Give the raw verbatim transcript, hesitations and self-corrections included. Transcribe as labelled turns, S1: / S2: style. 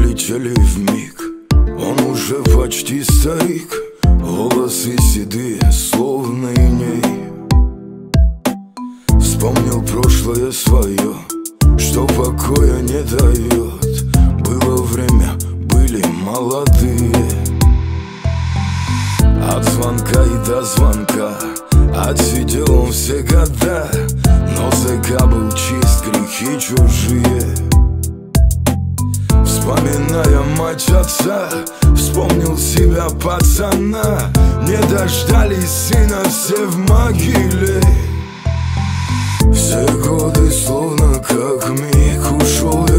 S1: пролетели вмиг. Он уже почти старик, волосы седые, словно иней. Вспомнил прошлое свое, что покоя не дает. Было время, были молодые. От звонка и до звонка отсидел он все года, но зэка был чист, грехи чужие. Вспоминая мать отца, вспомнил себя пацана. Не дождались сына, все в могиле. Все годы словно как миг ушел